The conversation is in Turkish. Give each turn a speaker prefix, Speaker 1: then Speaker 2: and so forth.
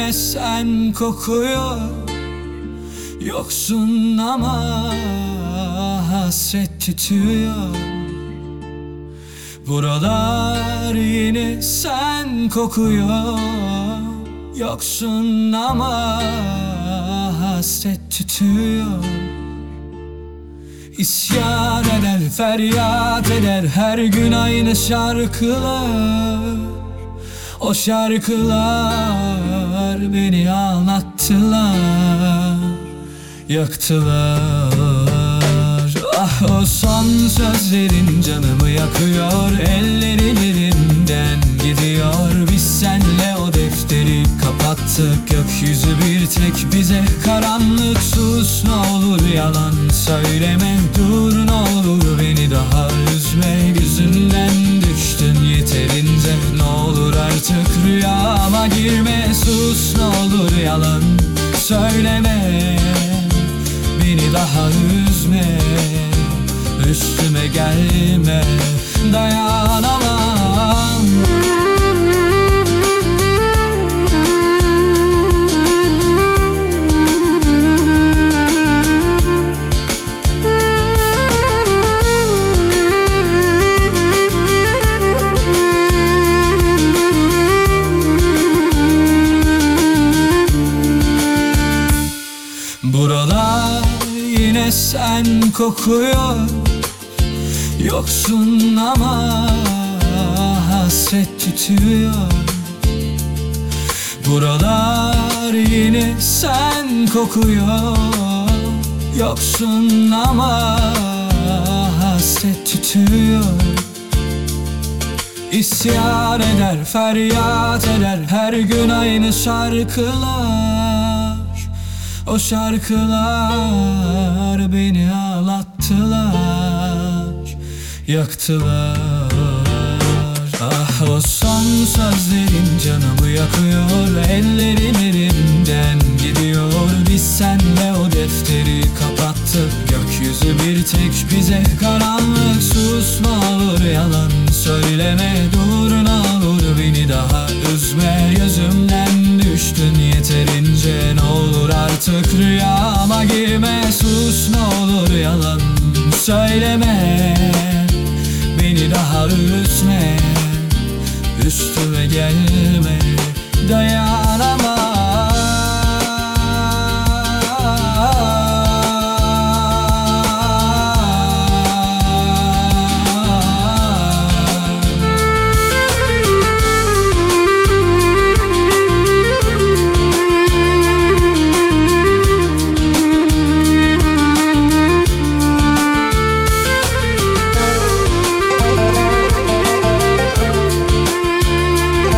Speaker 1: yine sen kokuyor. Yoksun ama hasret tütüyor. Buralar yine sen kokuyor. Yoksun ama hasret tütüyor. İsyan eder, feryat eder her gün aynı şarkılar. O şarkılar beni anlattılar, yaktılar. Ah, o son sözlerin canımı yakıyor. Ellerin elimden gidiyor. Biz senle o defteri kapattık. Gökyüzü bir tek bize karanlık. Sus, ne olur yalan söyleme. Dur, ne olur beni daha üzme. Yüzünden düştün yeterince, ne olur artık rüyama girme. Sus, ne olur yalan söyleme. Beni daha üzme, üstüme gelme, dayanamam. Buralar yine sen kokuyor. Yoksun ama hasret tütüyor. Buralar yine sen kokuyor. Yoksun ama hasret tütüyor. İsyan eder, feryat eder her gün aynı şarkılar. O şarkılar beni ağlattılar, yaktılar. Ah, o son sözlerin canımı yakıyor. Ellerin elimden gidiyor. Biz senle o defteri kapattık. Gökyüzü bir tek bize karanlık. Sus, ne olur yalan söyleme. Dur, ne olur beni daha üzme. Gözümden düştün yeterince, ne olur artık rüyama girme. Sus, ne olur yalan söyleme. Beni daha üzme, üstüme gelme, dayanamam.